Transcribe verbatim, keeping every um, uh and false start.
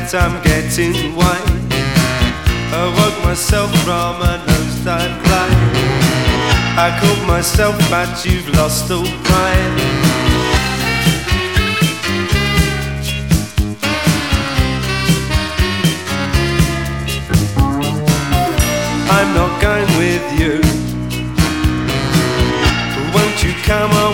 night I'm getting white. I woke myself from a nosedive climb. I called myself, but you've lost all pride. I'm not going with you. Won't you come on?